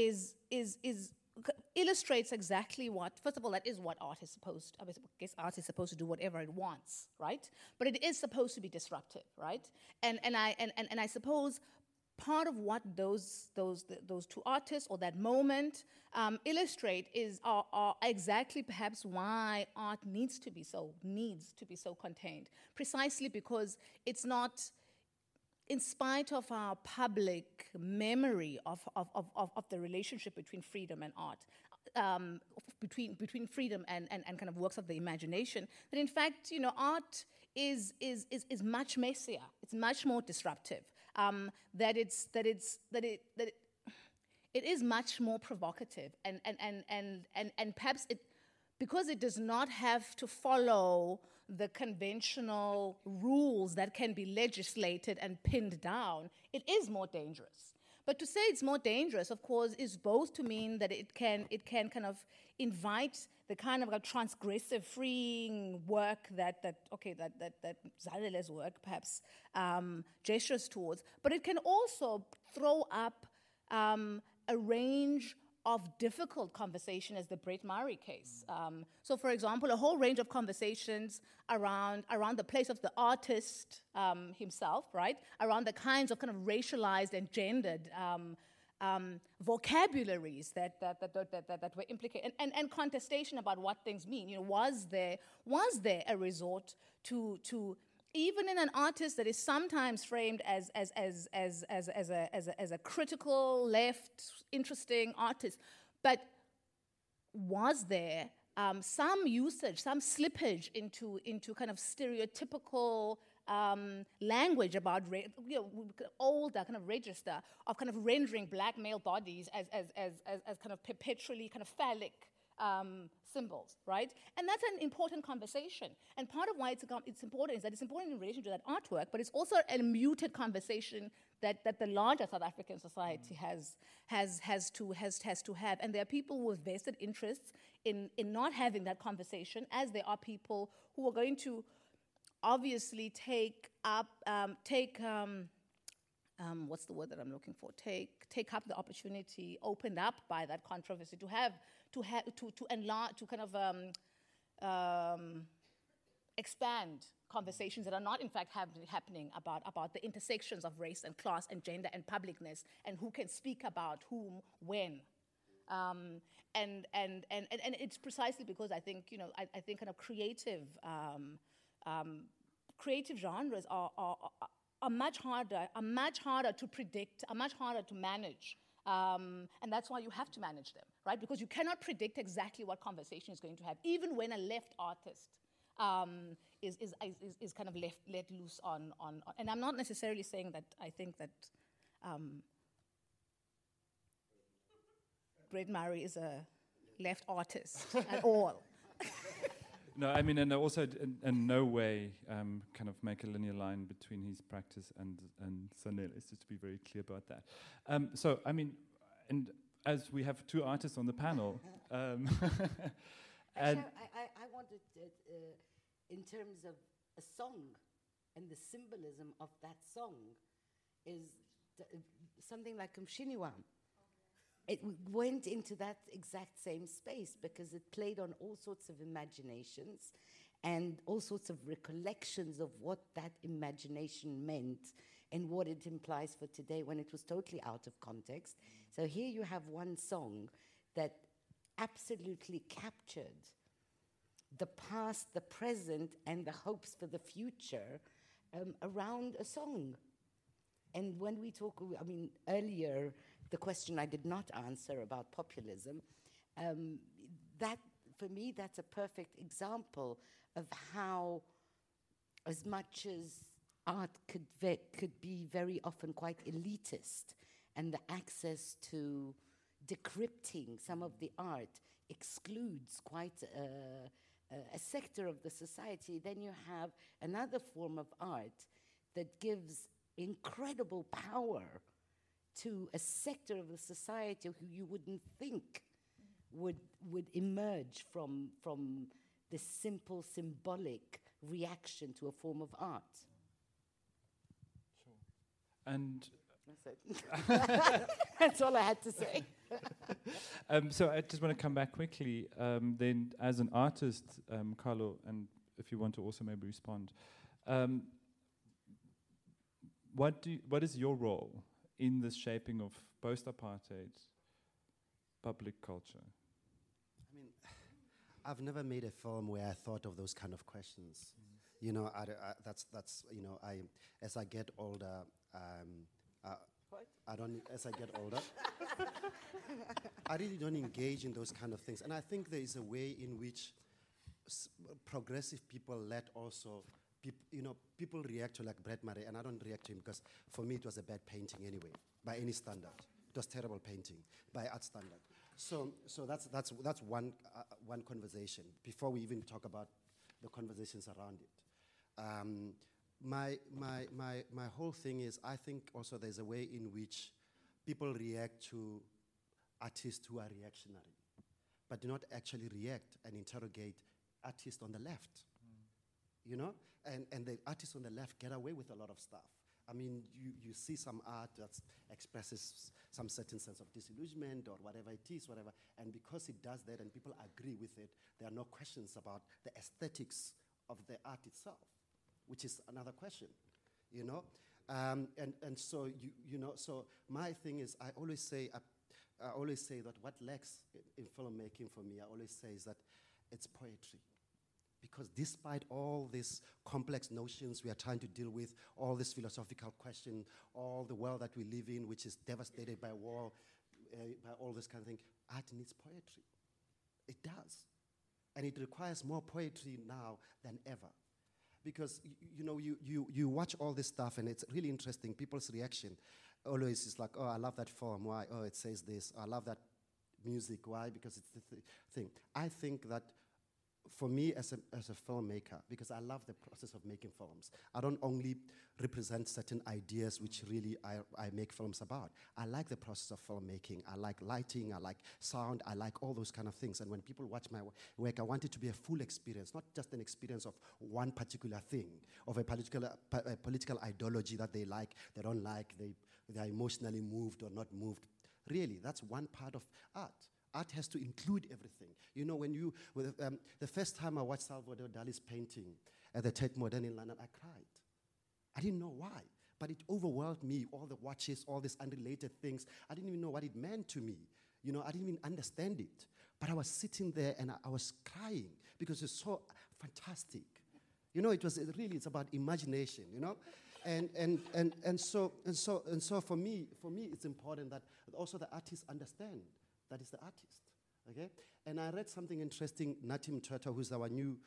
illustrates exactly what. First of all, that is what art is supposed. I guess art is supposed to do whatever it wants, right? But it is supposed to be disruptive, right? And I suppose part of what those two artists or that moment illustrate are exactly perhaps why art needs to be so contained, precisely because it's not, in spite of our public memory of the relationship between freedom and art, between freedom and kind of works of the imagination, that in fact, art is much messier. It's much more disruptive. That it is much more provocative, and perhaps it, because it does not have to follow the conventional rules that can be legislated and pinned down, it is more dangerous. But to say it's more dangerous, of course, is both to mean that it can kind of invite the kind of a transgressive, freeing work that Zanele's work perhaps gestures towards, but it can also throw up a range of difficult conversation, as the Brett Murray case. So, for example, a whole range of conversations around the place of the artist himself, right? Around the kinds of kind of racialized and gendered vocabularies that were implicated, and contestation about what things mean. Was there a resort to even in an artist that is sometimes framed as a critical, left, interesting artist, but was there some usage, some slippage into kind of stereotypical language about older kind of register of kind of rendering black male bodies as kind of perpetually kind of phallic symbols, right? And that's an important conversation. And part of why it's important is that it's important in relation to that artwork, but it's also a muted conversation that the larger South African society has to have. And there are people with vested interests in not having that conversation, as there are people who are going to obviously take up, what's the word that I'm looking for? Take up the opportunity opened up by that controversy to enlarge, to kind of expand conversations that are not in fact happening about the intersections of race and class and gender and publicness and who can speak about whom when. And it's precisely because I think, you know, I think kind of creative genres are much harder to predict, are much harder to manage. And that's why you have to manage them, right? Because you cannot predict exactly what conversation is going to have, even when a left artist is kind of let loose on. And I'm not necessarily saying that I think that Brett Murray is a left artist at all. No, I mean, and also in no way kind of make a linear line between his practice and Zanele's, just to be very clear about that. So, I mean, and as we have two artists on the panel, and actually, I wanted, in terms of a song and the symbolism of that song, is something like Mshiniwa. It went into that exact same space because it played on all sorts of imaginations and all sorts of recollections of what that imagination meant and what it implies for today when it was totally out of context. So here you have one song that absolutely captured the past, the present, and the hopes for the future around a song. And when we talk, I mean, earlier, the question I did not answer about populism, that, for me, that's a perfect example of how, as much as art could be very often quite elitist, and the access to decrypting some of the art excludes quite a sector of the society, then you have another form of art that gives incredible power to a sector of the society who you wouldn't think would emerge from this simple symbolic reaction to a form of art. Sure. And that's it. That's all I had to say. So I just want to come back quickly. Then, as an artist, Carlo, and if you want to also maybe respond, what is your role in the shaping of post-apartheid public culture? I mean, I've never made a film where I thought of those kind of questions. You know, that's you know, as I get older, as I get older, I really don't engage in those kind of things. And I think there is a way in which progressive people let also, people react to like Brett Murray, and I don't react to him because for me it was a bad painting anyway, by any standard. It was terrible painting by art standard. So that's one conversation before we even talk about the conversations around it. My whole thing is, I think also there's a way in which people react to artists who are reactionary, but do not actually react and interrogate artists on the left. You know, and the artists on the left get away with a lot of stuff. I mean, you see some art that expresses some certain sense of disillusionment or whatever it is, whatever, and because it does that and people agree with it, there are no questions about the aesthetics of the art itself, which is another question, you know? And so, you know, so my thing is, I always say that what lacks in filmmaking for me, I always say is that it's poetry. Because despite all these complex notions we are trying to deal with, all this philosophical question, all the world that we live in, which is devastated by war, by all this kind of thing, art needs poetry. It does. And it requires more poetry now than ever. Because, you know, you watch all this stuff and it's really interesting. People's reaction always is like, oh, I love that film. Why? Oh, it says this. I love that music. Why? Because it's the thing. I think that for me as a filmmaker, because I love the process of making films, I don't only represent certain ideas which really I make films about. I like the process of filmmaking. I like lighting, I like sound, I like all those kind of things. And when people watch my work, I want it to be a full experience, not just an experience of one particular thing, of a political ideology that they like, they don't like, they are emotionally moved or not moved. Really, that's one part of art. Art has to include everything. You know, the first time I watched Salvador Dali's painting at the Tate Modern in London, I cried. I didn't know why, but it overwhelmed me, all the watches, all these unrelated things. I didn't even know what it meant to me. You know, I didn't even understand it. But I was sitting there and I was crying because it's so fantastic. You know, it's about imagination, you know? And so for me, it's important that also the artists understand that is the artist, okay? And I read something interesting. Natim Mthethwa, who's our new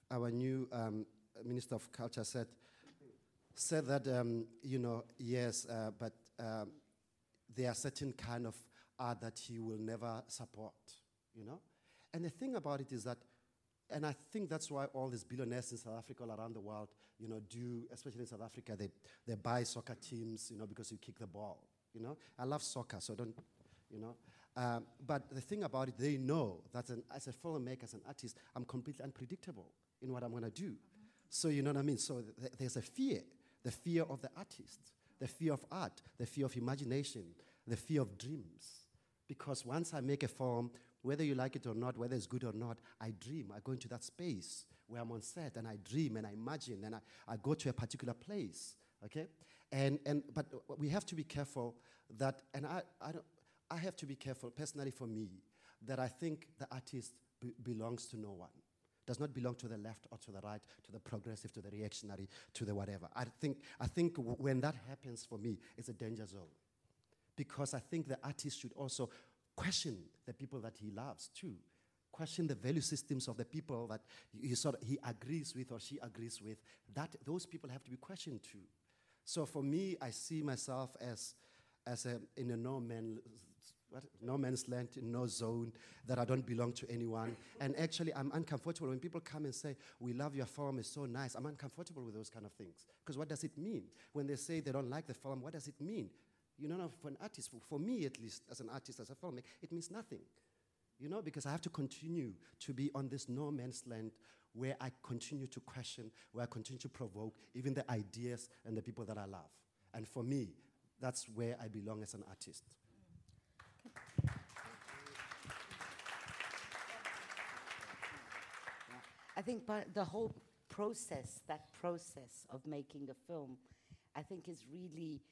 Minister of Culture, said that, you know, yes, but there are certain kind of art that he will never support, you know? And the thing about it is that, and I think that's why all these billionaires in South Africa all around the world, you know, especially in South Africa, they buy soccer teams, you know, because you kick the ball, you know? I love soccer, so don't, you know? But the thing about it, they know that as a filmmaker, as an artist, I'm completely unpredictable in what I'm going to do. So, you know what I mean? So there's a fear, the fear of the artist, the fear of art, the fear of imagination, the fear of dreams. Because once I make a film, whether you like it or not, whether it's good or not, I dream. I go into that space where I'm on set and I dream and I imagine and I go to a particular place, okay? But we have to be careful that, and I have to be careful, personally for me, that I think the artist belongs to no one. Does not belong to the left or to the right, to the progressive, to the reactionary, to the whatever. I think when that happens for me, it's a danger zone. Because I think the artist should also question the people that he loves too. Question the value systems of the people that he agrees with or she agrees with. Those people have to be questioned too. So for me, I see myself as in a no man's land, in no zone, that I don't belong to anyone. And actually, I'm uncomfortable when people come and say, we love your film, it's so nice. I'm uncomfortable with those kind of things. Because what does it mean? When they say they don't like the film, what does it mean? You know, for an artist, for me at least, as an artist, as a filmmaker, it means nothing. You know, because I have to continue to be on this no man's land where I continue to question, where I continue to provoke even the ideas and the people that I love. And for me, that's where I belong as an artist. I think the whole process, that process of making a film, I think is really,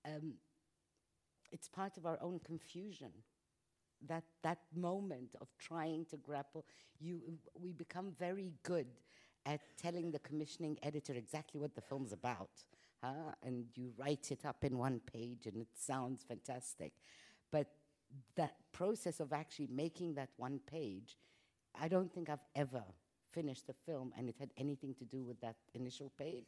it's part of our own confusion. That moment of trying to grapple, we become very good at telling the commissioning editor exactly what the film's about. And you write it up in one page and it sounds fantastic. But that process of actually making that one page, I don't think I've ever finished a film and it had anything to do with that initial page.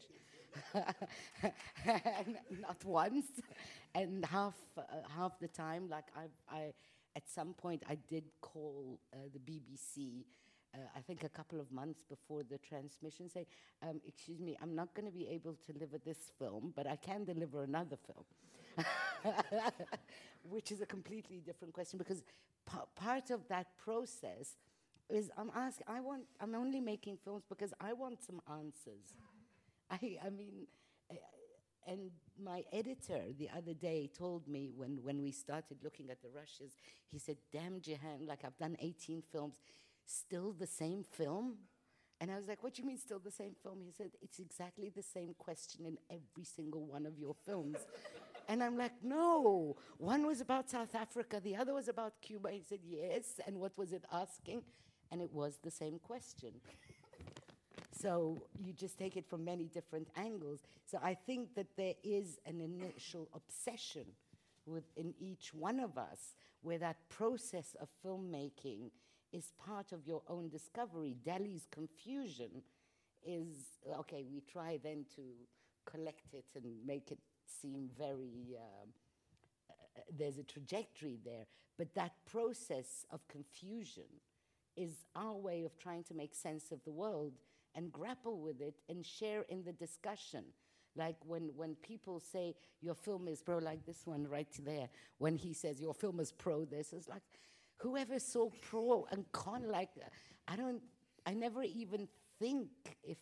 Not once. And half the time, like I at some point I did call the BBC, I think a couple of months before the transmission, say, excuse me, I'm not going to be able to deliver this film, but I can deliver another film. Which is a completely different question, because part of that process is I'm only making films because I want some answers. I mean, and my editor the other day told me when we started looking at the rushes, he said, damn, Jehan, like I've done 18 films, still the same film? And I was like, what do you mean still the same film? He said, it's exactly the same question in every single one of your films. And I'm like, no, one was about South Africa, the other was about Cuba. He said, yes, and what was it asking? And it was the same question. So you just take it from many different angles. So I think that there is an initial obsession within each one of us where that process of filmmaking is part of your own discovery. Dali's confusion is, okay, we try then to collect it and make it seem very, there's a trajectory there. But that process of confusion is our way of trying to make sense of the world and grapple with it and share in the discussion. Like when people say your film is pro, like this one right there, when he says your film is pro this, it's like, whoever saw pro and con, like, I never even think if,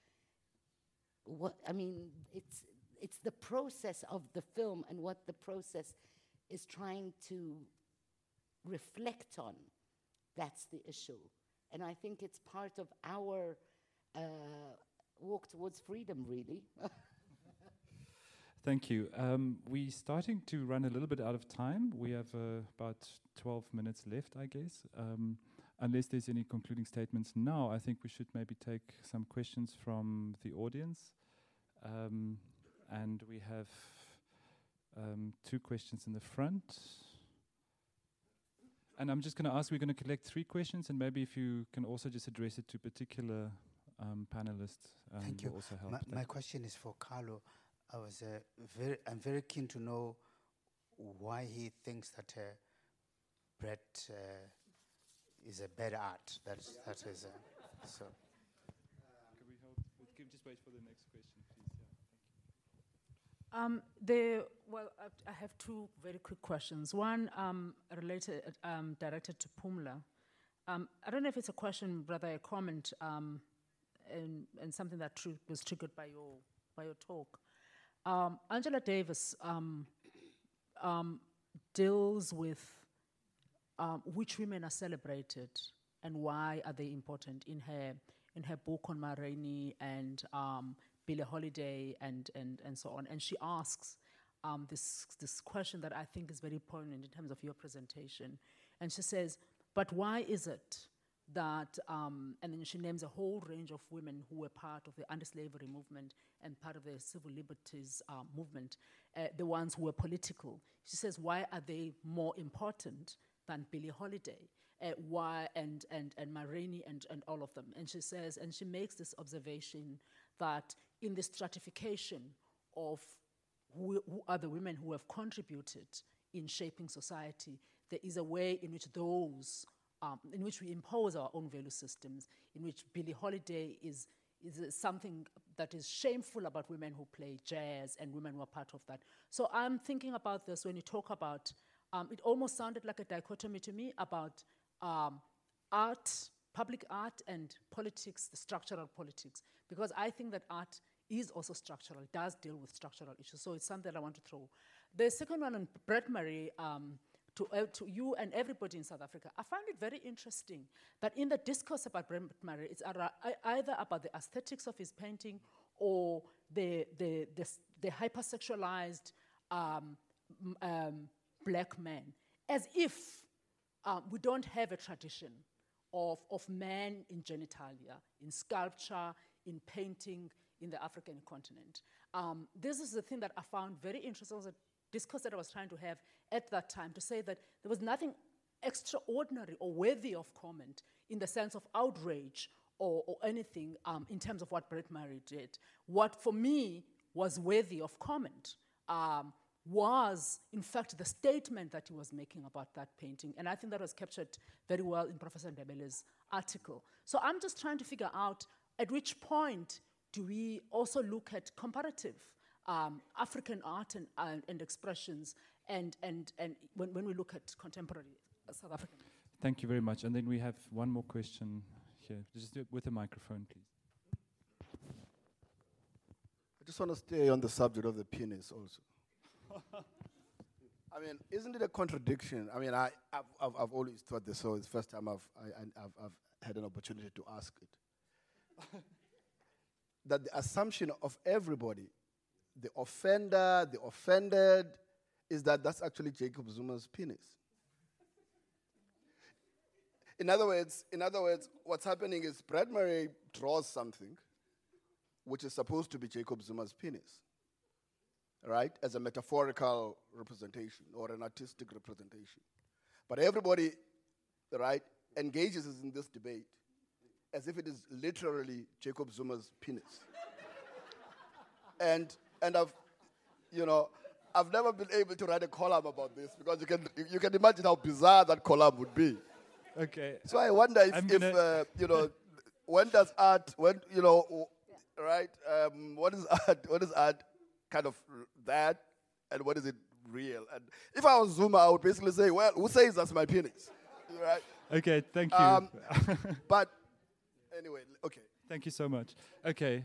it's the process of the film and what the process is trying to reflect on. That's the issue. And I think it's part of our walk towards freedom, really. Thank you. We're starting to run a little bit out of time. We have about 12 minutes left, I guess. Unless there's any concluding statements now, I think we should maybe take some questions from the audience. And we have 2 questions in the front. And I'm just going to ask, we're going to collect 3 questions, and maybe if you can also just address it to particular panelists. Thank you. Will also help. My question is for Carlo. I'm very keen to know why he thinks that Brett is a bad art. That is so. Can we help? Just wait for the next question, please. I have 2 very quick questions. One directed to Phumla. I don't know if it's a question, rather a comment, and something that was triggered by your talk. Angela Davis deals with which women are celebrated and why are they important in her book on Ma Rainey and Billie Holiday and so on. And she asks this question that I think is very poignant in terms of your presentation. And she says, but why is it that, and then she names a whole range of women who were part of the anti-slavery movement and part of the civil liberties movement, the ones who were political. She says, why are they more important than Billie Holiday? Why, and Ma Rainey and all of them. And she says, and she makes this observation that in the stratification of who are the women who have contributed in shaping society, there is a way in which those in which we impose our own value systems, in which Billie Holiday is something that is shameful about women who play jazz and women who are part of that. So I'm thinking about this when you talk about, it almost sounded like a dichotomy to me about art, public art and politics, the structural politics, because I think that art is also structural, does deal with structural issues. So it's something that I want to throw. The second one on Brett Murray, to you and everybody in South Africa, I find it very interesting that in the discourse about Brett Murray, it's either about the aesthetics of his painting or the hypersexualized black man, as if we don't have a tradition of man in genitalia, in sculpture, in painting in the African continent. This is the thing that I found very interesting. It was a discourse that I was trying to have at that time, to say that there was nothing extraordinary or worthy of comment in the sense of outrage or anything in terms of what Brett Murray did. What for me was worthy of comment was, in fact, the statement that he was making about that painting. And I think that was captured very well in Professor Ndebele's article. So I'm just trying to figure out at which point do we also look at comparative African art and expressions, and when we look at contemporary South African. Thank you very much. And then we have one more question here. Just do it with a microphone, please. I just want to stay on the subject of the penis also. I mean, isn't it a contradiction? I mean, I've always thought this, so it's the first time I've had an opportunity to ask it. That the assumption of everybody, the offender, the offended, is that that's actually Jacob Zuma's penis. In other words, what's happening is Brett Murray draws something which is supposed to be Jacob Zuma's penis, right, as a metaphorical representation or an artistic representation. But everybody, right, engages in this debate as if it is literally Jacob Zuma's penis. And I've never been able to write a column about this, because you can imagine how bizarre that column would be. Okay. So I wonder I'm if gonna- you know, when does art, when you know, right? What is art? What is art? Kind of that, and what is it real? And if I was Zuma, I would basically say, well, who says that's my penis, right? Okay, thank you. But anyway, okay. Thank you so much. Okay.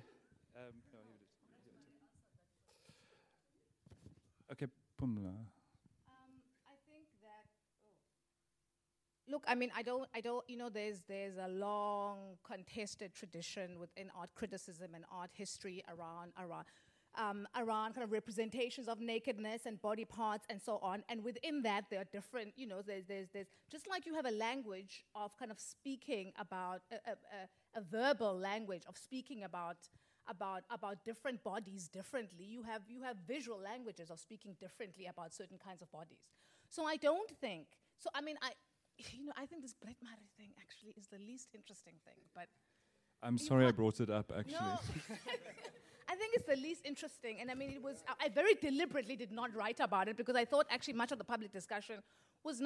Okay, Pumla. I think that. Look, I mean, I don't. You know, there's a long contested tradition within art criticism and art history around kind of representations of nakedness and body parts and so on. And within that, there are different. You know, there's just like you have a language of kind of speaking about a verbal language of speaking about different bodies differently. You have visual languages of speaking differently about certain kinds of bodies. So I don't think. So I mean, I think this Brett Murray thing actually is the least interesting thing. But I'm sorry I brought it up, actually. no, I think it's the least interesting. And I mean, I very deliberately did not write about it because I thought actually much of the public discussion was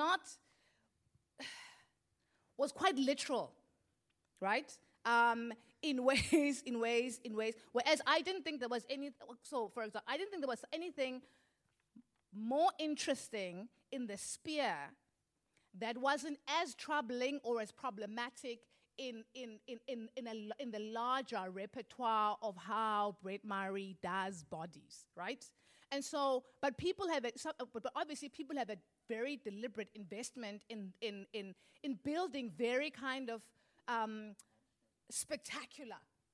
quite literal, right? In ways. Whereas I didn't think there was any. So, for example, I didn't think there was anything more interesting in the sphere that wasn't as troubling or as problematic in the larger repertoire of how Brett Murray does bodies, right? And so, but obviously people have a very deliberate investment in building very kind of spectacular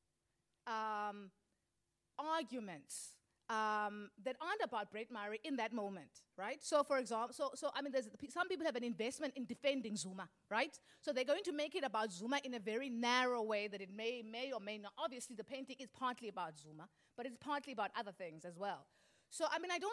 arguments that aren't about Brett Murray in that moment, right? So, for example, so I mean, some people have an investment in defending Zuma, right? So they're going to make it about Zuma in a very narrow way that it may or may not. Obviously, the painting is partly about Zuma, but it's partly about other things as well. So, I mean, I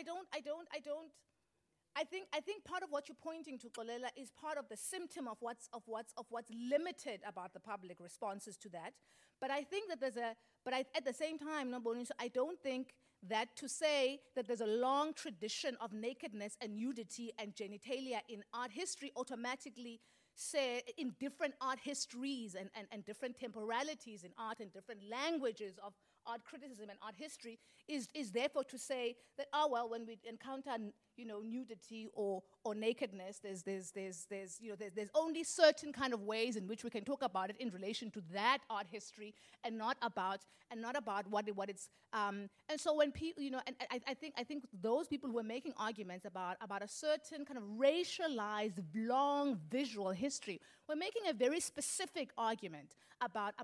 think part of what you're pointing to, Xolela, is part of the symptom of what's limited about the public responses to that. But I think that at the same time, I don't think that to say that there's a long tradition of nakedness and nudity and genitalia in art history automatically say in different art histories and different temporalities in art and different languages of art criticism and art history is therefore to say that, when we encounter nudity or nakedness, there's only certain kind of ways in which we can talk about it in relation to that art history and not about what it's and so when people and I think those people who are making arguments about a certain kind of racialized long visual history were making a very specific argument about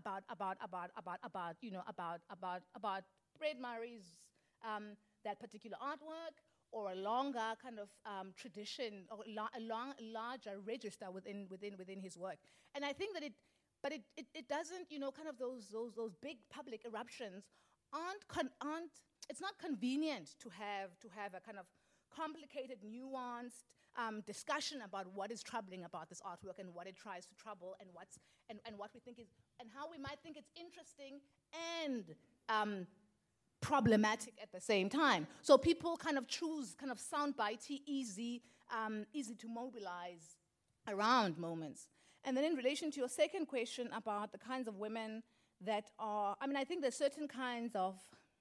Brett Murray's that particular artwork, or a longer kind of tradition, or a larger register within his work. And I think that it doesn't, kind of those big public eruptions aren't. It's not convenient to have a kind of complicated, nuanced discussion about what is troubling about this artwork and what it tries to trouble and what we think is and how we might think it's interesting and problematic at the same time. So people kind of choose kind of soundbitey, easy to mobilize around moments. And then in relation to your second question about the kinds of women that are, I mean, I think there's certain kinds of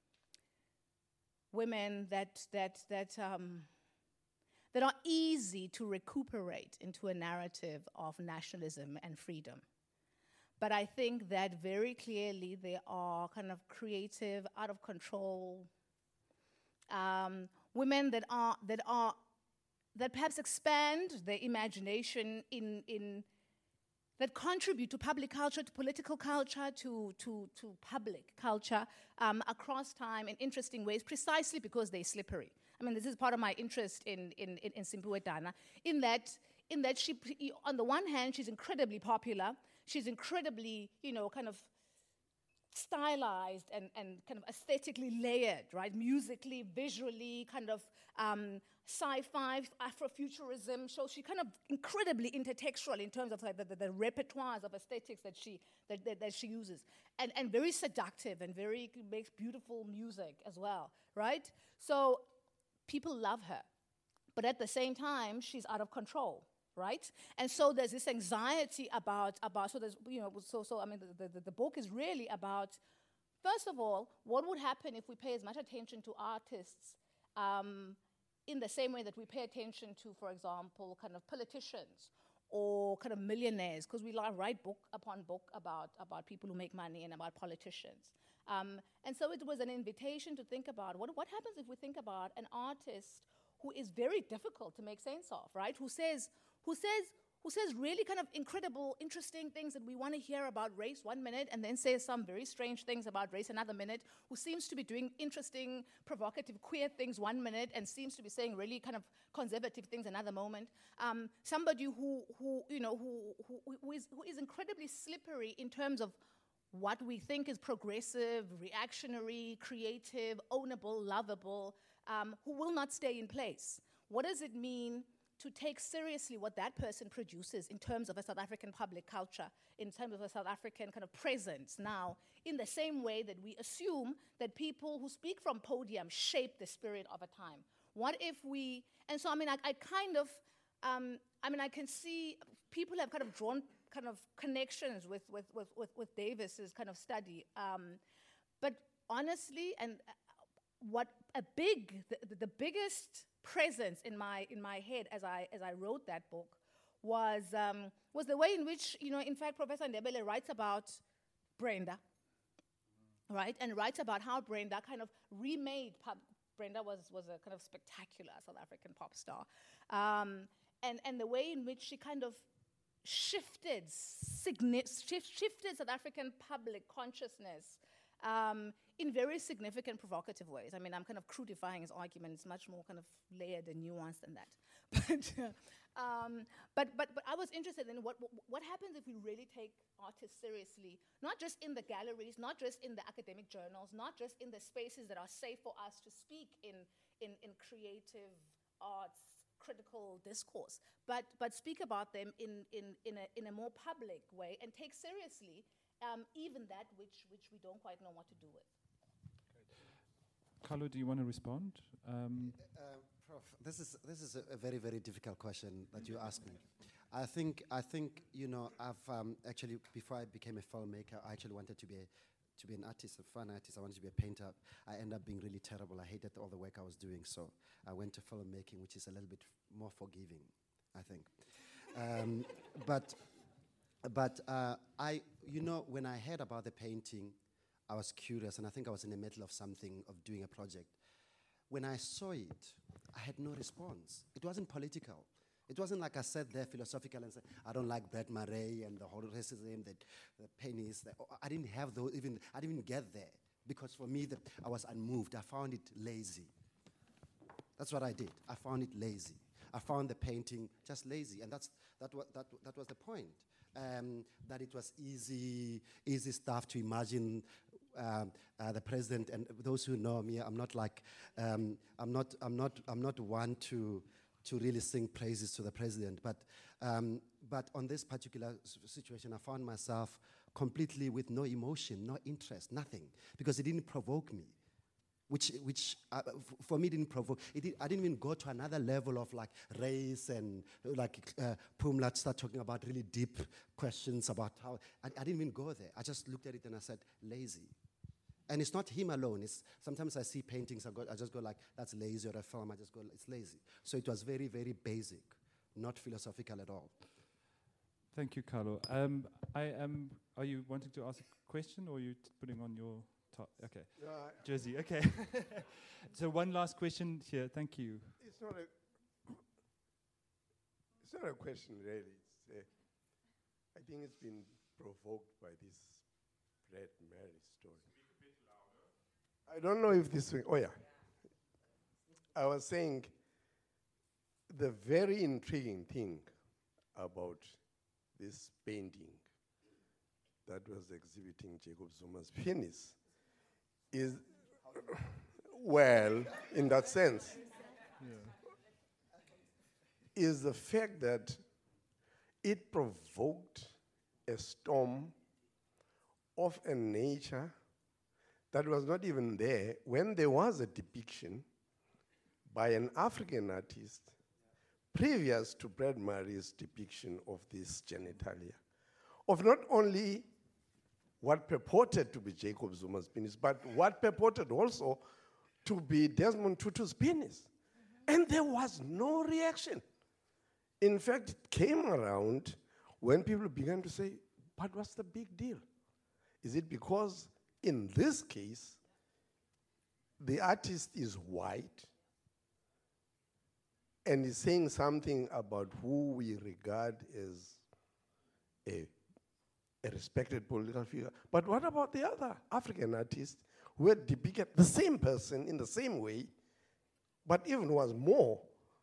women that are easy to recuperate into a narrative of nationalism and freedom. But I think that very clearly there are kind of creative, out of control women that perhaps expand their imagination that contribute to public culture, to political culture, to public culture across time in interesting ways, precisely because they're slippery. I mean, this is part of my interest in Simphiwe Dana, in that she, on the one hand, she's incredibly popular. She's incredibly, kind of stylized and kind of aesthetically layered, right? Musically, visually, kind of sci-fi, Afrofuturism. So she's kind of incredibly intertextual in terms of like the repertoires of aesthetics that she uses, and very seductive and makes beautiful music as well, right? So people love her, but at the same time, she's out of control. right? And so there's this anxiety about so there's, so I mean, the book is really about, first of all, what would happen if we pay as much attention to artists in the same way that we pay attention to, for example, kind of politicians or kind of millionaires, because we write book upon book about people who make money and about politicians. And so it was an invitation to think about what happens if we think about an artist who is very difficult to make sense of, right? Who says really kind of incredible, interesting things that we want to hear about race 1 minute and then says some very strange things about race another minute, who seems to be doing interesting, provocative, queer things 1 minute and seems to be saying really kind of conservative things another moment. Somebody who is incredibly slippery in terms of what we think is progressive, reactionary, creative, ownable, lovable, who will not stay in place. What does it mean to take seriously what that person produces in terms of a South African public culture, in terms of a South African kind of presence now, in the same way that we assume that people who speak from podium shape the spirit of a time? What if we, and so I mean, I can see people have kind of drawn kind of connections with Davis's kind of study. But honestly, and the biggest presence in my head as I wrote that book was the way in which, in fact, Professor Ndebele writes about Brenda, right? And writes about how Brenda kind of remade Brenda was a kind of spectacular South African pop star. And the way in which she kind of shifted South African public consciousness in very significant, provocative ways. I mean, I'm kind of crudifying his argument. It's much more kind of layered and nuanced than that. But I was interested in what happens if we really take artists seriously, not just in the galleries, not just in the academic journals, not just in the spaces that are safe for us to speak in creative arts, critical discourse, but speak about them in a more public way and take seriously even that which we don't quite know what to do with. Carlo, do you want to respond? Prof, this is a very, very difficult question that you asked me. I think I've actually, before I became a filmmaker, I actually wanted to be an artist, a fun artist. I wanted to be a painter. I ended up being really terrible. I hated all the work I was doing, so I went to filmmaking, which is a little bit more forgiving, I think. But when I heard about the painting, I was curious, and I think I was in the middle of something, of doing a project. When I saw it, I had no response. It wasn't political. It wasn't like I sat there philosophical and said, I don't like Brett Murray and the whole racism, the pennies. I didn't have those, I didn't even get there. Because for me, I was unmoved. I found it lazy. That's what I did. I found it lazy. I found the painting just lazy, and that was the point. That it was easy stuff to imagine the president. And those who know me, I'm not like I'm not one to really sing praises to the president. But on this particular situation, I found myself completely with no emotion, no interest, nothing, because it didn't provoke me. Which for me didn't provoke. I didn't even go to another level of like race and like Pumla start talking about really deep questions about how. I didn't even go there. I just looked at it and I said, lazy. And it's not him alone. Sometimes I see paintings, I just go like, that's lazy, or a film, I just go, it's lazy. So it was very, very basic, not philosophical at all. Thank you, Carlo. Are you wanting to ask a question, or are you putting on your... Okay, Jersey, okay. So one last question here, thank you. It's not a question, really. I think it's been provoked by this Brett Murray story. Speak a bit louder. I don't know if this will, I was saying the very intriguing thing about this painting that was exhibiting Jacob Zuma's penis is, well, in that sense, is the fact that it provoked a storm of a nature that was not even there when there was a depiction by an African artist previous to Brad Murray's depiction of this genitalia, of not only what purported to be Jacob Zuma's penis, but what purported also to be Desmond Tutu's penis. And there was no reaction. In fact, it came around when people began to say, but what's the big deal? Is it because in this case, the artist is white and is saying something about who we regard as a respected political figure? But what about the other African artists who had depicted the same person in the same way, but even was more,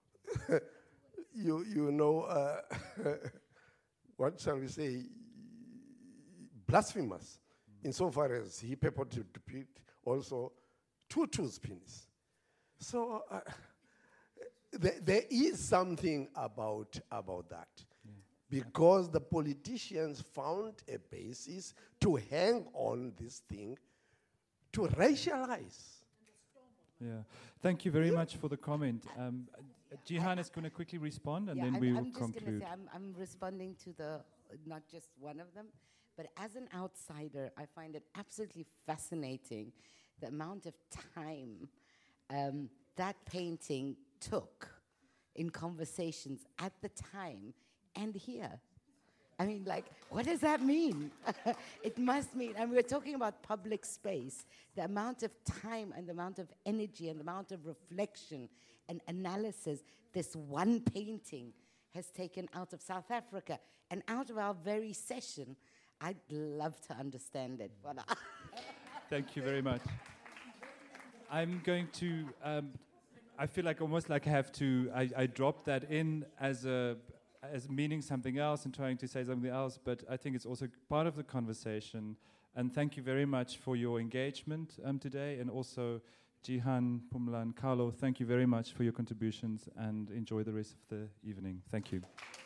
what shall we say, blasphemous, insofar as he purported to depict also Tutu's penis. So there is something about that. Because the politicians found a basis to hang on this thing, to racialize. Yeah, thank you very much for the comment. Jihan is going to quickly respond, and then we will conclude. I'm just going to say, I'm responding to not just one of them, but as an outsider, I find it absolutely fascinating the amount of time that painting took in conversations at the time and here. I mean, like, what does that mean? It must mean, and we're talking about public space, the amount of time and the amount of energy and the amount of reflection and analysis this one painting has taken out of South Africa and out of our very session. I'd love to understand it. Voilà. Thank you very much. I'm going to, I feel like almost like I have to, I dropped that in as meaning something else and trying to say something else, but I think it's also part of the conversation. And thank you very much for your engagement today, and also Jihan, Phumla, and Carlo, thank you very much for your contributions, and enjoy the rest of the evening. Thank you.